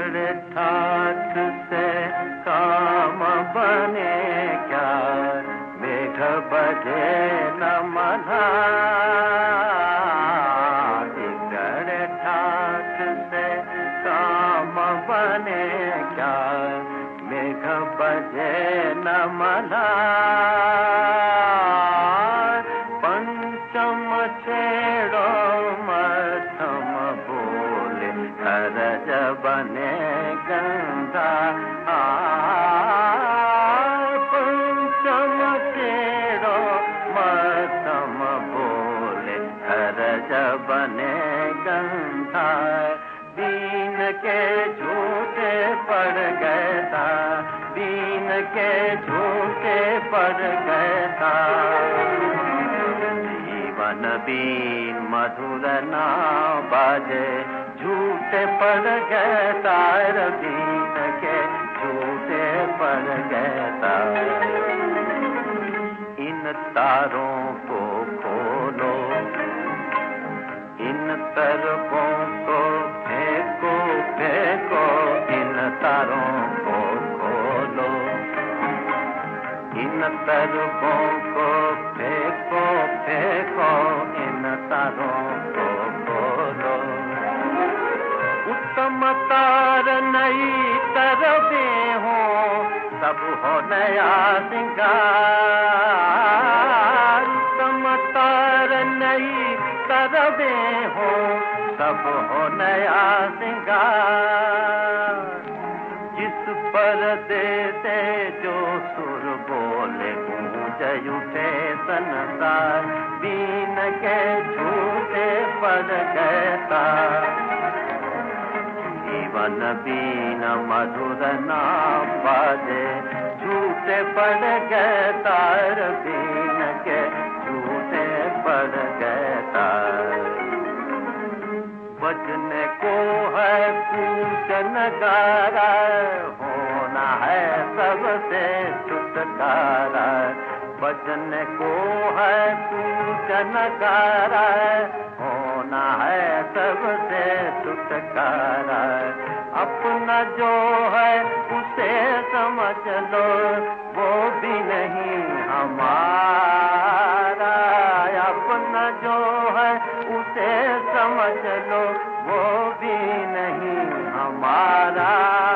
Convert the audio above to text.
टिकड़ ठाठ से काम बने क्या, मेघ बजे न मना। टिकड़ ठाठ से काम बने क्या, मेघ बजे न मना। पंचम छेड़ो मध्यम बोले, हरज बने गंगा। पंचम छेड़ो मध्यम बोले, हरज बने गंगा। दीन के झूठे पड़ गए था, दीन के झूठे पड़ गए था। जीवन बीन मधुर ना बाजे, झूठे पड़ गए तार। दीन के झूठे पड़ गए तार। इन तारों को खोलो, इन तरफों को फेंको फेंको। इन तारों को खोलो, इन तरफों को फेंको फेंको। इन तारों को खोलो। उत्तम तार नई तरफें हो, सब हो नया सिंगार। उत्तम तार नई तरफें हो, सब हो नया सिंगार। जिस पर्दे से जो सुर बोले, गूंज उठे संसार। दीन के झूठे पड़ गए तार। जीवन बीन मधुर ना बाजे, झूठे पड़ गए तार। दीन के झूठे पड़ गए तार। बजने को है पूजन गारा, होना है सबसे छुटकारा। बजने को है पूजन गारा, होना है सबसे छुटकारा। अपना जो है उसे समझ लो, वो भी नहीं हमारा। अपना जो है उसे समझ लो, वो भी नहीं हमारा।